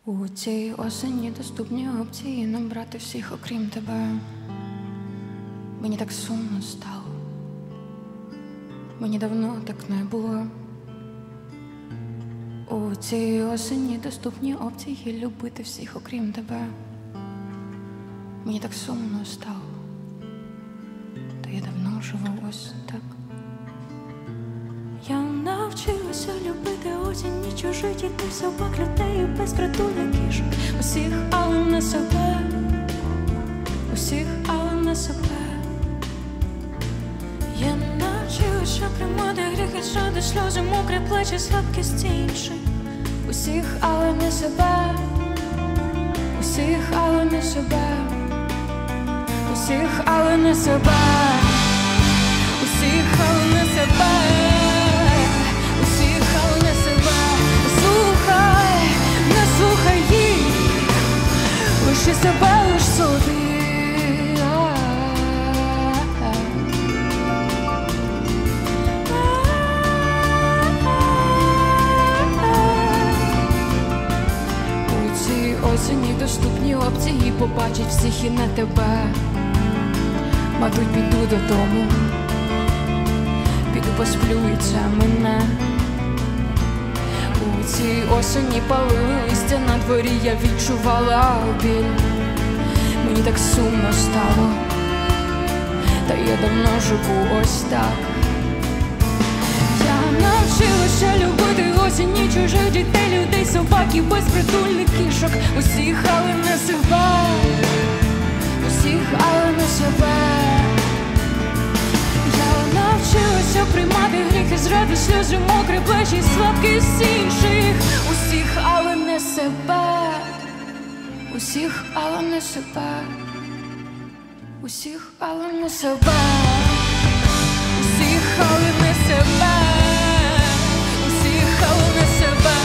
У цій осені доступні опції набрати всіх, окрім тебе. Мені так сумно стало, мені давно так не було. У цій осені доступні опції любити всіх, окрім тебе. Мені так сумно стало, та я давно живу ось так. Я навчилася любити осінь і чужих дітей, собак, людей, безпритульних кішок. Усіх, але не себе. Усіх, але не себе. Я навчилася, що приймати гріхи, жади, сльози, мокрі плечі, слабкість інших. Усіх, але не себе. Усіх, але не себе. Усіх, але не себе. Усіх, але не себе. Усіх, але не себе. Слухай, не слухай їх, лише себе, лиш собі. У цій осені доступні опції побачить всіх і не тебе. Мабуть, піду додому, піду посплю, і це мене. У цій осені палили листя на дворі, я відчувала біль. Мені так сумно стало, та я давно живу ось так. Я навчилася любити осінь і чужих дітей, людей, собак і безпритульних кішок. Усіх, але не себе. Усіх, але не себе. Я навчилася приймати гріхи, зради, сльози, мокрі плечі, слабкість інших. Усіх, але не себе. Усіх, але не себе. Усіх, але не себе. Усіх, але не себе. Усіх, але не себе.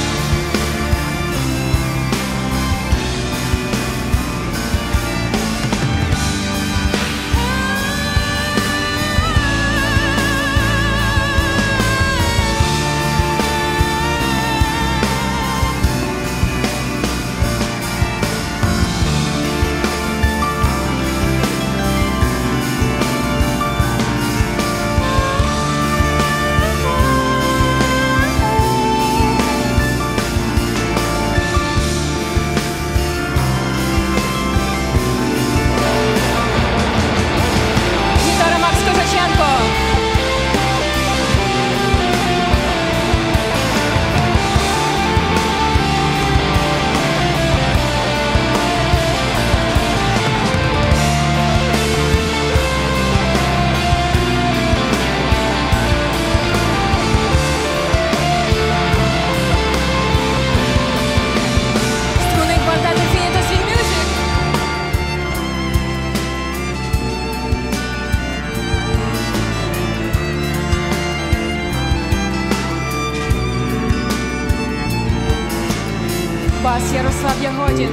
Бас Ярослав Ягодін.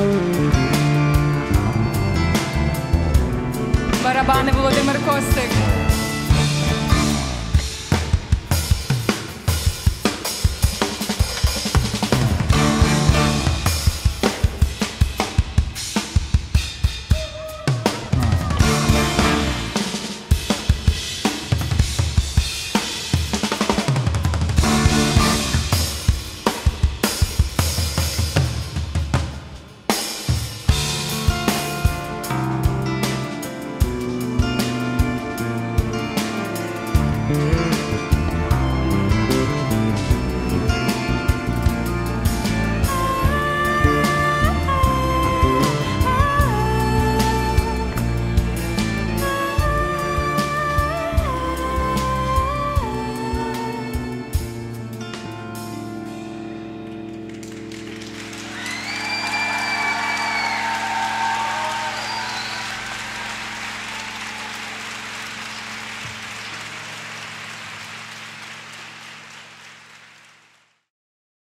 Барабани Володимир Костик.